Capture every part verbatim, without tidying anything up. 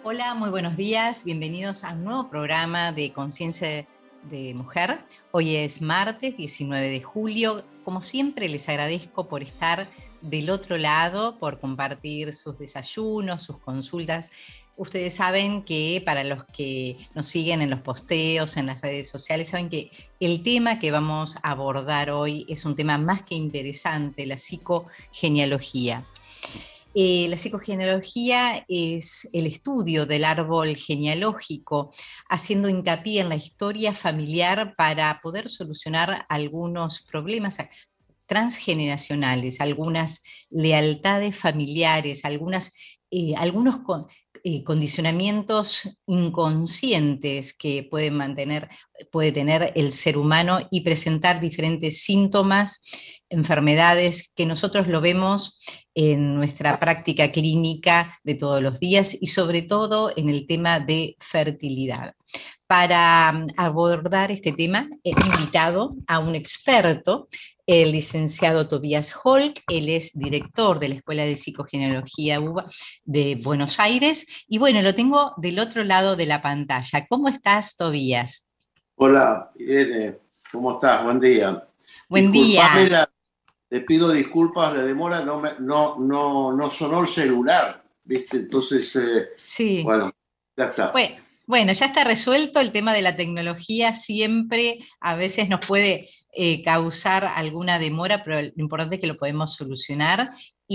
Hola, muy buenos días. Bienvenidos a un nuevo programa de Conciencia de Mujer. Hoy es martes diecinueve de julio. Como siempre, les agradezco por estar del otro lado, por compartir sus desayunos, sus consultas. Ustedes saben que para los que nos siguen en los posteos, en las redes sociales, saben que el tema que vamos a abordar hoy es un tema más que interesante, la psicogenealogía. Eh, la psicogenealogía es el estudio del árbol genealógico, haciendo hincapié en la historia familiar para poder solucionar algunos problemas transgeneracionales, algunas lealtades familiares, algunas, eh, algunos con, eh, condicionamientos inconscientes que pueden mantener, puede tener el ser humano y presentar diferentes síntomas, enfermedades que nosotros lo vemos en nuestra práctica clínica de todos los días y sobre todo en el tema de fertilidad. Para abordar este tema he invitado a un experto, el licenciado Tobias Holk. Él es director de la Escuela de Psicogenealogía U B A de Buenos Aires y bueno, lo tengo del otro lado de la pantalla. ¿Cómo estás, Tobias? Hola, Irene, ¿cómo estás? Buen día. Buen Disculpame, día. la, te pido disculpas de demora, no, me, no, no, no sonó el celular, ¿viste? Entonces, eh, Sí. bueno, ya está. Bueno, bueno, ya está resuelto el tema de la tecnología, siempre a veces nos puede eh, causar alguna demora, pero lo importante es que lo podemos solucionar.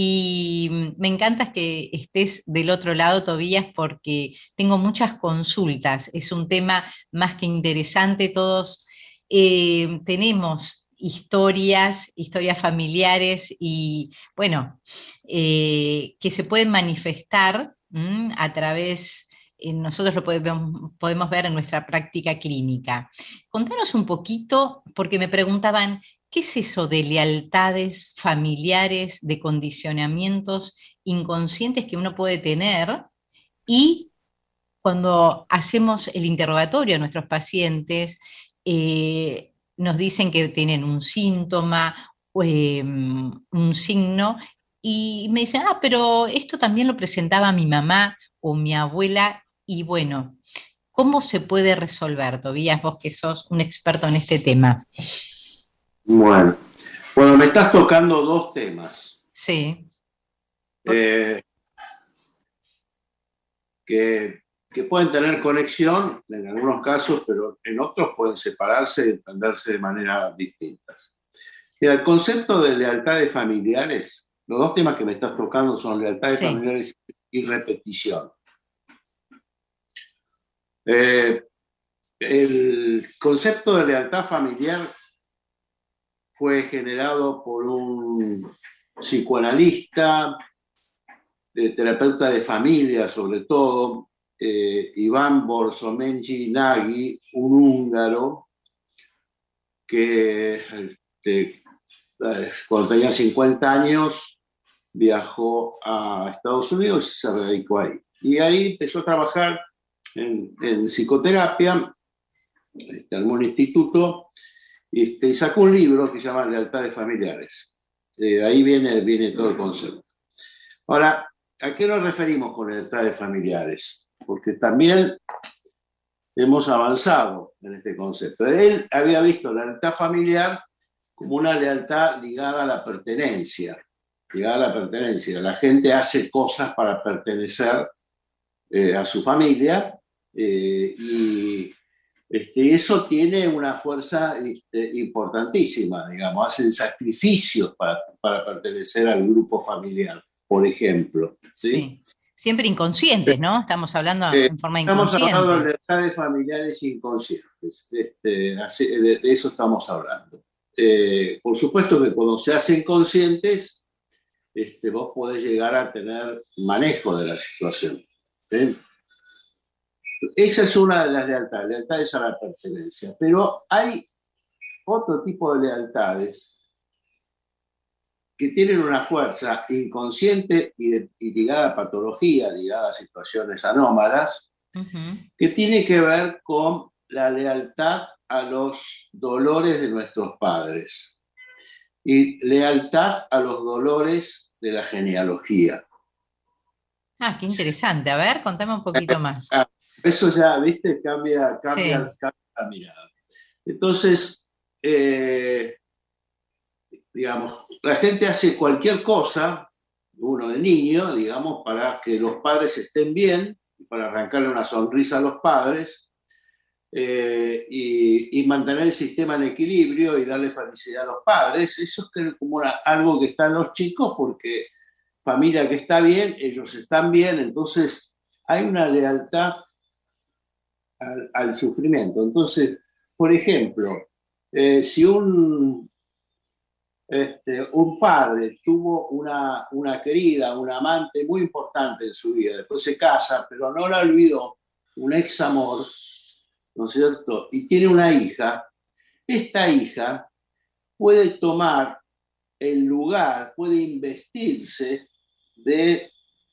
Y me encanta que estés del otro lado, Tobías, porque tengo muchas consultas. Es un tema más que interesante. Todos eh, tenemos historias, historias familiares y, bueno, eh, que se pueden manifestar ¿m? a través nosotros lo podemos, podemos ver en nuestra práctica clínica. Contanos un poquito, porque me preguntaban, ¿qué es eso de lealtades familiares, de condicionamientos inconscientes que uno puede tener? Y cuando hacemos el interrogatorio a nuestros pacientes, eh, nos dicen que tienen un síntoma, eh, un signo, y me dicen, ah, pero esto también lo presentaba mi mamá o mi abuela, y bueno, ¿cómo se puede resolver, Tobías, vos que sos un experto en este tema? Bueno, bueno, me estás tocando dos temas. Sí. Eh, que, que pueden tener conexión en algunos casos, pero en otros pueden separarse y entenderse de maneras distintas. Mira, el concepto de lealtades familiares, los dos temas que me estás tocando son lealtades Sí. familiares y repetición. Eh, el concepto de lealtad familiar fue generado por un psicoanalista, de terapeuta de familia sobre todo, eh, Iván Borsomenyi-Nagy, un húngaro que este, cuando tenía cincuenta años viajó a Estados Unidos y se radicó ahí. Y ahí empezó a trabajar en, en psicoterapia, este, en un instituto, este, y sacó un libro que se llama Lealtades Familiares. Eh, ahí viene, viene todo el concepto. Ahora, ¿a qué nos referimos con lealtades familiares? Porque también hemos avanzado en este concepto. Él había visto la lealtad familiar como una lealtad ligada a la pertenencia, ligada a la pertenencia. La gente hace cosas para pertenecer eh, a su familia eh, y este, eso tiene una fuerza este, importantísima, digamos, hacen sacrificios para, para pertenecer al grupo familiar, por ejemplo. ¿Sí? Sí. Siempre inconscientes, ¿no? Estamos hablando Eh, en forma estamos hablando de inconsciente. lealtades familiares inconscientes, este, de, de eso estamos hablando. Eh, por supuesto que cuando se hacen conscientes, este, vos podés llegar a tener manejo de la situación. ¿Sí? Esa es una de las lealtades, lealtades a la pertenencia. Pero hay otro tipo de lealtades que tienen una fuerza inconsciente y, de, y ligada a patología, ligada a situaciones anómalas, uh-huh. que tiene que ver con la lealtad a los dolores de nuestros padres y lealtad a los dolores de la genealogía. Ah, qué interesante. A ver, contame un poquito más. Ah, eso ya, viste, cambia, Sí, cambia, cambia la mirada. Entonces, eh, digamos, la gente hace cualquier cosa, uno de niño, digamos, para que los padres estén bien, para arrancarle una sonrisa a los padres, eh, y, y, mantener el sistema en equilibrio y darle felicidad a los padres. Eso es como una, algo que está en los chicos porque familia que está bien, ellos están bien, entonces hay una lealtad al, al sufrimiento. Entonces, por ejemplo, eh, si un, este, un padre tuvo una, una querida, una amante muy importante en su vida, después se casa, pero no la olvidó, un ex amor, ¿no es cierto? Y tiene una hija, esta hija puede tomar el lugar, puede investirse de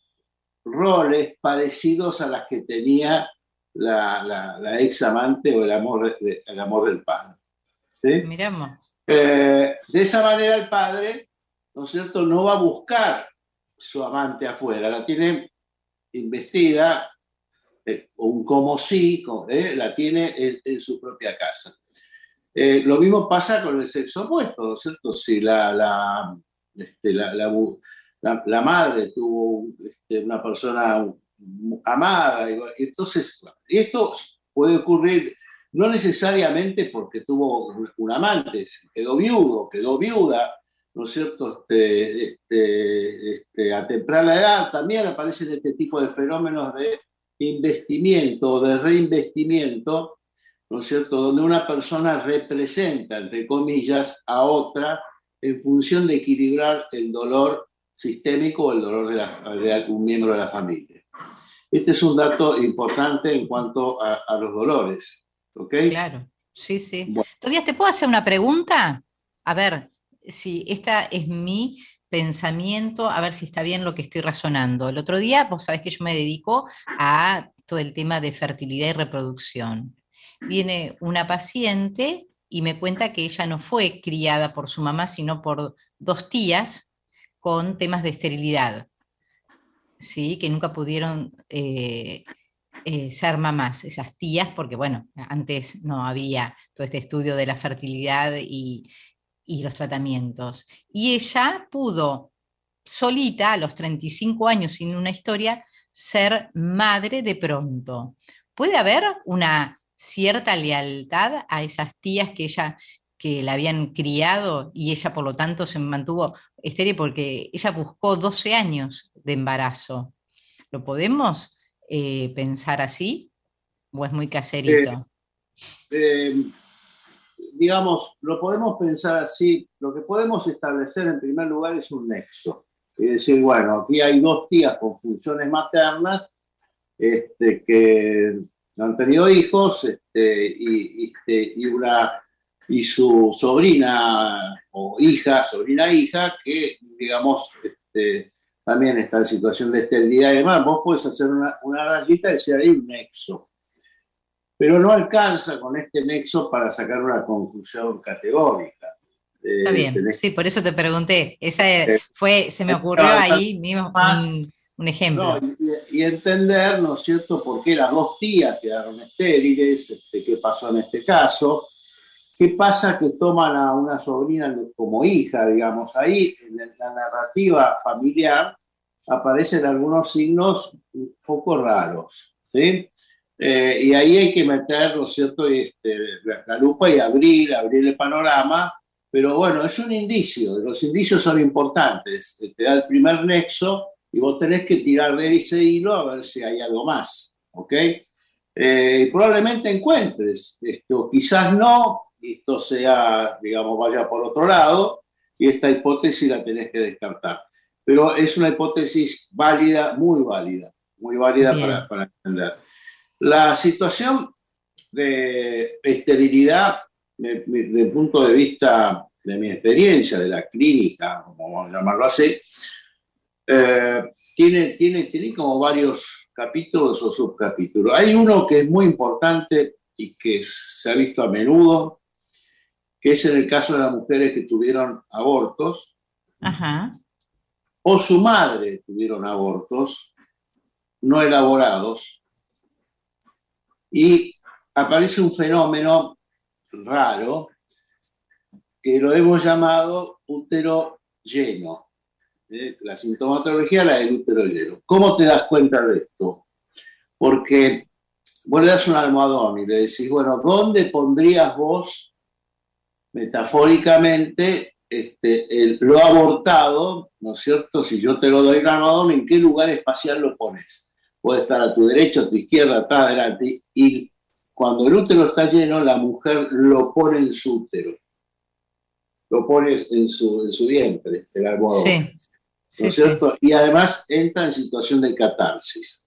roles parecidos a las que tenía la, la, la ex amante o el amor, de, el amor del padre. ¿Sí? miramos. Eh, de esa manera el padre, ¿no es cierto?, no va a buscar su amante afuera, la tiene investida, eh, un como sí, eh, la tiene en, en su propia casa. Eh, lo mismo pasa con el sexo opuesto, ¿no es cierto? Si la, la, este, la, la, la, la madre tuvo este, una persona amada, y entonces, y esto puede ocurrir no necesariamente porque tuvo un amante, quedó viudo, quedó viuda, ¿no es cierto? Este, este, este, a temprana edad también aparecen este tipo de fenómenos de investimiento, de reinvestimiento, ¿no es cierto?, donde una persona representa, entre comillas, a otra en función de equilibrar el dolor sistémico o el dolor de, la, de un miembro de la familia. Este es un dato importante en cuanto a, a los dolores, ¿ok? Claro, sí, sí. Bueno, Todavía te puedo hacer una pregunta. A ver, si esta es mi pensamiento, a ver si está bien lo que estoy razonando. El otro día, vos sabés que yo me dedico a todo el tema de fertilidad y reproducción. Viene una paciente y me cuenta que ella no fue criada por su mamá, sino por dos tías con temas de esterilidad, ¿sí? Que nunca pudieron eh, eh, ser mamás, esas tías, porque bueno, antes no había todo este estudio de la fertilidad y, y los tratamientos. Y ella pudo solita, a los treinta y cinco años, sin una historia, ser madre de pronto. ¿Puede haber una cierta lealtad a esas tías que ella que la habían criado y ella por lo tanto se mantuvo estéril porque ella buscó doce años de embarazo? ¿Lo podemos eh, pensar así o es muy eh, caserito? eh, digamos, lo podemos pensar así, lo que podemos establecer en primer lugar es un nexo. Es decir, bueno, aquí hay dos tías con funciones maternas este, que no han tenido hijos este, y, este, y, una, y su sobrina o hija, sobrina-hija, que digamos este, también está en situación de esterilidad y demás. Vos podés hacer una, una rayita y decir, hay un nexo. Pero no alcanza con este nexo para sacar una conclusión categórica. Está Eh, bien, tenés sí, por eso te pregunté. Esa que fue, se me eh, ocurrió avanzar ahí mismo más, un, un ¿no? ejemplo. y, y, entender, ¿no es cierto?, por qué las dos tías quedaron estériles, este, qué pasó en este caso, qué pasa que toman a una sobrina como hija, digamos. Ahí en la narrativa familiar aparecen algunos signos un poco raros, ¿sí? Eh, y ahí hay que meter, ¿no es cierto?, este, la, la lupa y abrir, abrir el panorama, pero bueno, es un indicio, los indicios son importantes, te da el primer nexo y vos tenés que tirar de ese hilo a ver si hay algo más, ¿ok? Eh, probablemente encuentres, esto, quizás no, esto sea, digamos, vaya por otro lado, y esta hipótesis la tenés que descartar. Pero es una hipótesis válida, muy válida, muy válida para, Bien, para entender. La situación de esterilidad, desde el punto de vista de mi experiencia, de la clínica, como vamos a llamarlo así, eh, tiene, tiene, tiene como varios capítulos o subcapítulos. Hay uno que es muy importante y que se ha visto a menudo, que es en el caso de las mujeres que tuvieron abortos ajá, o su madre tuvieron abortos no elaborados, y aparece un fenómeno raro que lo hemos llamado útero lleno. ¿Eh? La sintomatología, la del útero lleno. ¿Cómo te das cuenta de esto? Porque vos le das un almohadón y le decís, bueno, ¿dónde pondrías vos, metafóricamente, este, el, lo abortado, ¿no es cierto? Si yo te lo doy el almohadón, ¿en qué lugar espacial lo pones? Puede estar a tu derecha, a tu izquierda, atrás, adelante. Y cuando el útero está lleno, la mujer lo pone en su útero. Lo pone en su, en su vientre, el almohadón. Sí, sí, ¿no es cierto? Sí. Y además entra en situación de catarsis.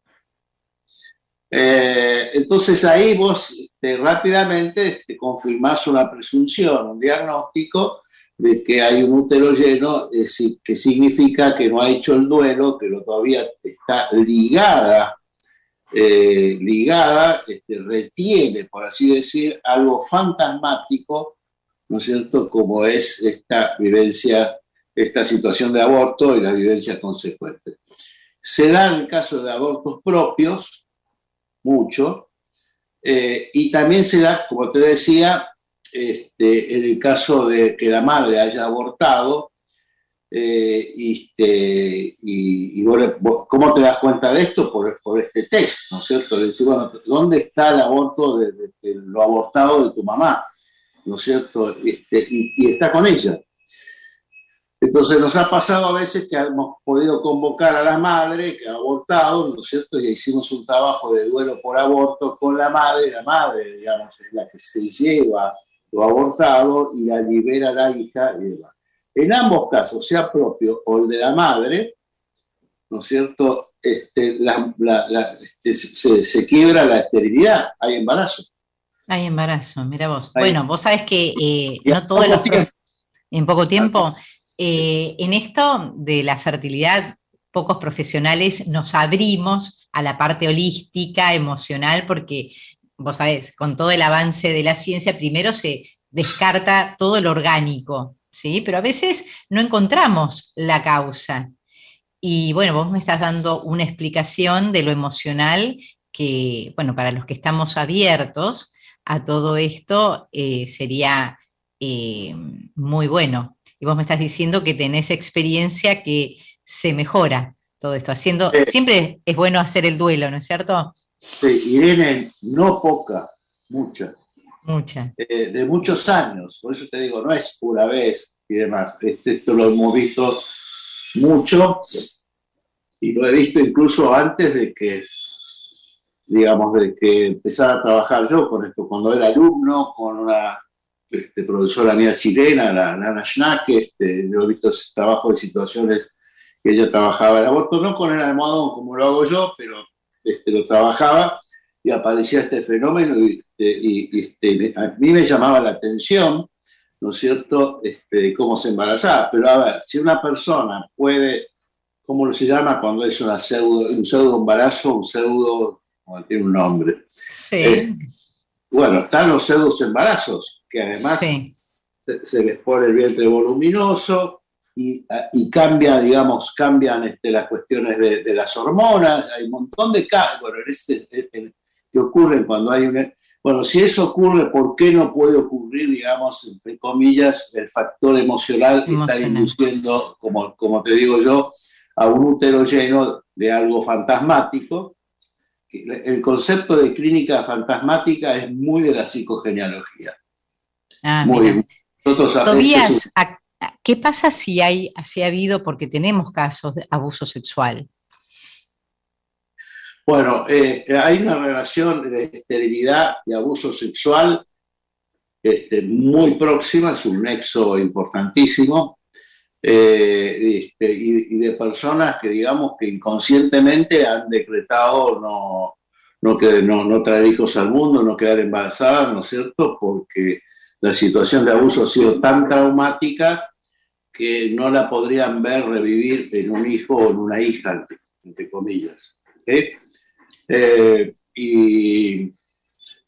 Eh, entonces ahí vos este, rápidamente este, confirmás una presunción, un diagnóstico de que hay un útero lleno, eh, que significa que no ha hecho el duelo, que lo todavía está ligada, eh, ligada, este, retiene, por así decir, algo fantasmático, ¿no es cierto?, como es esta vivencia, esta situación de aborto y la vivencia consecuente. Se da en el caso de abortos propios, mucho, eh, y también se da, como te decía, este, en el caso de que la madre haya abortado, eh, y, este, y, y vos, vos, ¿cómo te das cuenta de esto? Por, por este test, ¿no es cierto? De decir, bueno, ¿dónde está el aborto de, de, de lo abortado de tu mamá? ¿No es cierto? Este, y, y está con ella. Entonces nos ha pasado a veces que hemos podido convocar a la madre que ha abortado, ¿no es cierto? Y hicimos un trabajo de duelo por aborto con la madre, la madre, digamos, es la que se lleva lo abortado y la libera la hija y demás. En ambos casos, sea propio o el de la madre, ¿no es cierto? Este, la, la, la, este, se, se quiebra la esterilidad, hay embarazo. Hay embarazo, mira vos. Hay, bueno, vos sabés que eh, no todos los prof... en poco tiempo... Eh, en esto de la fertilidad, pocos profesionales nos abrimos a la parte holística, emocional, porque vos sabés, con todo el avance de la ciencia, primero se descarta todo lo orgánico, ¿sí? Pero a veces no encontramos la causa. Y bueno, vos me estás dando una explicación de lo emocional que, bueno, para los que estamos abiertos a todo esto, eh, sería eh, muy bueno. Y vos me estás diciendo que tenés experiencia que se mejora todo esto, haciendo, eh, siempre es bueno hacer el duelo, ¿no es cierto? Sí, Irene, no poca, mucha. Mucha. Eh, de muchos años, por eso te digo, no es una vez y demás. Este, esto lo hemos visto mucho y lo he visto incluso antes de que, digamos, de que empezara a trabajar yo con esto, cuando era alumno, con una este, profesora mía chilena, la Nana Schnake, este, yo he visto ese trabajo de situaciones que ella trabajaba el aborto, no con el almohadón como lo hago yo, pero este, lo trabajaba y aparecía este fenómeno y, y, y este, a mí me llamaba la atención, ¿no es cierto?, este, de cómo se embarazaba. Pero a ver, si una persona puede, ¿cómo se llama cuando es una pseudo, un pseudo embarazo, un pseudo, bueno, tiene un nombre? Sí. Eh, bueno, están los pseudos embarazos, que además sí. se, se les pone el vientre voluminoso y, y cambia, digamos, cambian este, las cuestiones de, de las hormonas, hay un montón de casos, bueno, este, este, que ocurren cuando hay una... Bueno, si eso ocurre, ¿por qué no puede ocurrir, digamos, entre comillas, el factor emocional que está induciendo, como, como te digo yo, a un útero lleno de algo fantasmático? El concepto de clínica fantasmática es muy de la psicogenealogía. Ah, muy, nosotros, Tobías, este es... ¿qué pasa si hay, si ha habido, porque tenemos casos de abuso sexual? Bueno, eh, hay una relación de esterilidad y abuso sexual este, muy próxima, es un nexo importantísimo, eh, este, y, y de personas que digamos que inconscientemente han decretado no, no, que, no, no traer hijos al mundo, no quedar embarazadas, ¿no es cierto?, porque la situación de abuso ha sido tan traumática que no la podrían ver revivir en un hijo o en una hija, entre, entre comillas. ¿Eh? Eh, y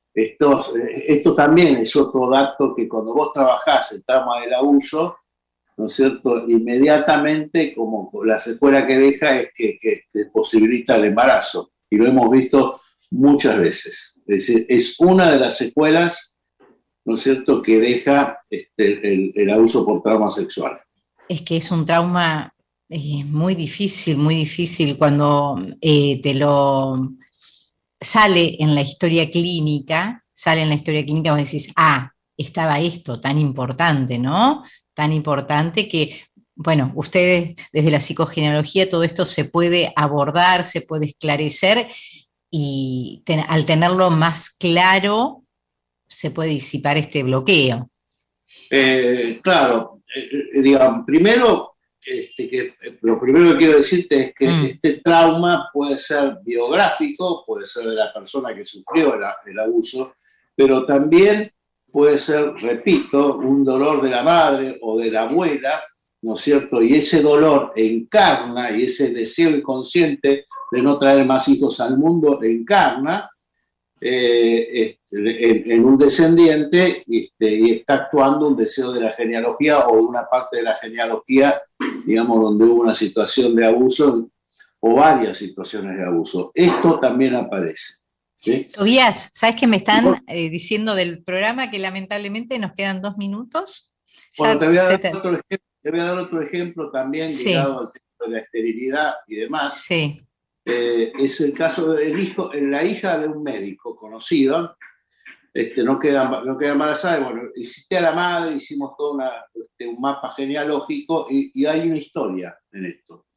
esto, esto también es otro dato que cuando vos trabajás el tema del abuso, ¿no es cierto?, inmediatamente, como la secuela que deja es que, que, que posibilita el embarazo. Y lo hemos visto muchas veces. Es decir, es una de las secuelas, ¿no es cierto?, que deja este, el, el abuso por trauma sexual. Es que es un trauma eh, muy difícil, muy difícil cuando eh, te lo sale en la historia clínica, sale en la historia clínica, vos decís, ah, estaba esto tan importante, ¿no? Tan importante que, bueno, ustedes desde la psicogenealogía todo esto se puede abordar, se puede esclarecer y ten, al tenerlo más claro se puede disipar este bloqueo. Eh, claro, eh, digamos, primero, este, que, lo primero que quiero decirte es que mm. este trauma puede ser biográfico, puede ser de la persona que sufrió el, el abuso, pero también puede ser, repito, un dolor de la madre o de la abuela, ¿no es cierto? Y ese dolor encarna, y ese deseo inconsciente de no traer más hijos al mundo encarna eh, este, en, en un descendiente este, y está actuando un deseo de la genealogía o de una parte de la genealogía, digamos, donde hubo una situación de abuso o varias situaciones de abuso. Esto también aparece. ¿Sí? Tobías, ¿sabes que me están eh, diciendo del programa que lamentablemente nos quedan dos minutos? Bueno, te voy, a dar te... Otro ejemplo, te voy a dar otro ejemplo también sí. ligado al tema de la esterilidad y demás. Sí. Eh, es el caso del hijo, la hija de un médico conocido, este, no, queda, no queda embarazada. Bueno, hiciste a la madre, hicimos todo una, este, un mapa genealógico y, y hay una historia en esto.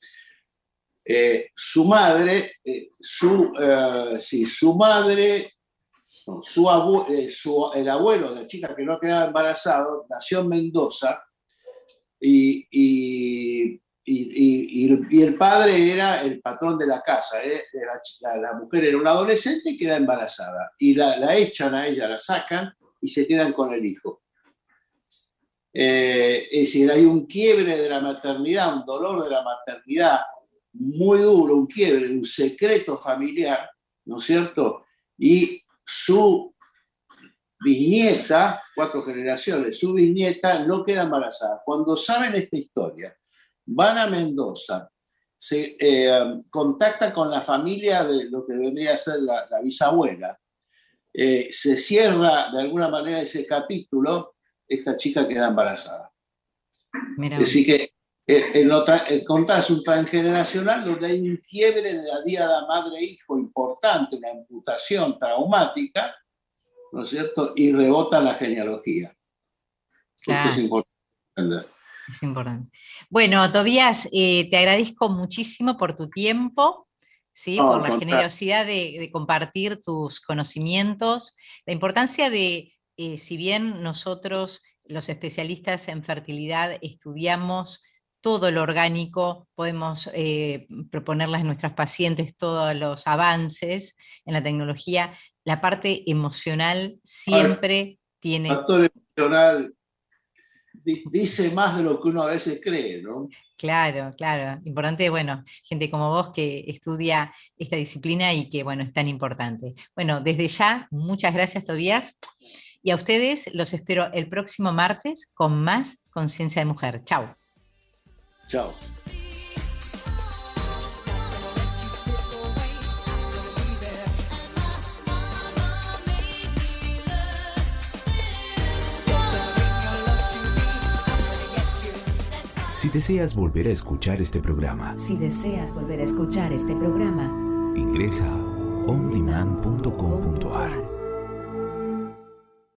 Eh, su madre, eh, su, eh, sí, su madre, no, su abu, eh, su, el abuelo de la chica que no quedaba embarazado nació en Mendoza y, y, y, y, y el padre era el patrón de la casa. Eh, la, la mujer era una adolescente y queda embarazada y la, la echan a ella, la sacan y se quedan con el hijo. Eh, es decir, hay un quiebre de la maternidad, un dolor de la maternidad muy duro, un quiebre, un secreto familiar, ¿no es cierto? Y su bisnieta, cuatro generaciones, su bisnieta no queda embarazada. Cuando saben esta historia, van a Mendoza, se eh, contactan con la familia de lo que vendría a ser la, la bisabuela, eh, se cierra de alguna manera ese capítulo, esta chica queda embarazada. Mirá. Es decir que El, el contar es un transgeneracional donde hay un quiebre de la diada madre-hijo importante, una amputación traumática, ¿no es cierto? Y rebota la genealogía. Claro. Esto es importante. Es importante. Bueno, Tobías, eh, te agradezco muchísimo por tu tiempo, ¿sí? No, por la contar. generosidad de, de compartir tus conocimientos, la importancia de, eh, si bien nosotros, los especialistas en fertilidad, estudiamos todo lo orgánico, podemos eh, proponerles a nuestras pacientes todos los avances en la tecnología, la parte emocional siempre el tiene... El factor emocional dice más de lo que uno a veces cree, ¿no? Claro, claro. Importante, bueno, gente como vos que estudia esta disciplina y que, bueno, es tan importante. Bueno, desde ya, muchas gracias, Tobías. Y a ustedes los espero el próximo martes con más Conciencia de Mujer. Chau. Chao. Si deseas volver a escuchar este programa, si deseas volver a escuchar este programa, ingresa a on demand punto com